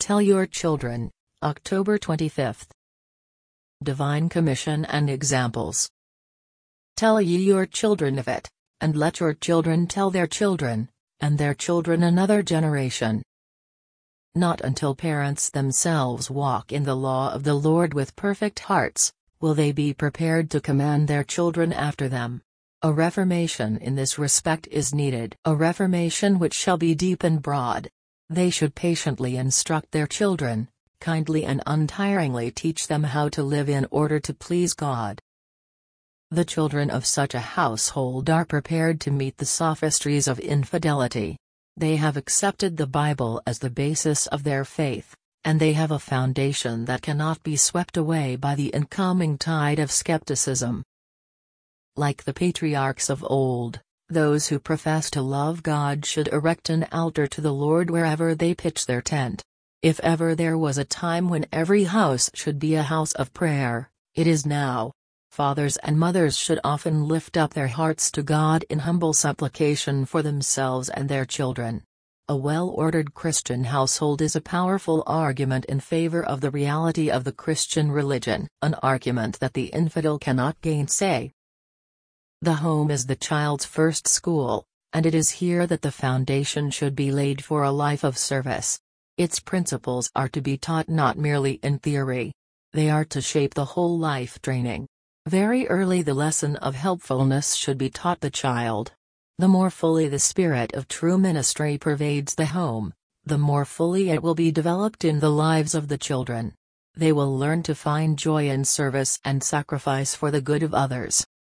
Tell your children, October 25. Divine Commission and Examples. Tell ye your children of it, and let your children tell their children, and their children another generation. Not until parents themselves walk in the law of the Lord with perfect hearts, will they be prepared to command their children after them. A reformation in this respect is needed, a reformation which shall be deep and broad. They should patiently instruct their children, kindly and untiringly teach them how to live in order to please God. The children of such a household are prepared to meet the sophistries of infidelity. They have accepted the Bible as the basis of their faith, and they have a foundation that cannot be swept away by the incoming tide of skepticism. Like the patriarchs of old, those who profess to love God should erect an altar to the Lord wherever they pitch their tent. If ever there was a time when every house should be a house of prayer, it is now. Fathers and mothers should often lift up their hearts to God in humble supplication for themselves and their children. A well-ordered Christian household is a powerful argument in favor of the reality of the Christian religion, an argument that the infidel cannot gainsay. The home is the child's first school, and it is here that the foundation should be laid for a life of service. Its principles are to be taught not merely in theory. They are to shape the whole life training. Very early the lesson of helpfulness should be taught the child. The more fully the spirit of true ministry pervades the home, the more fully it will be developed in the lives of the children. They will learn to find joy in service and sacrifice for the good of others.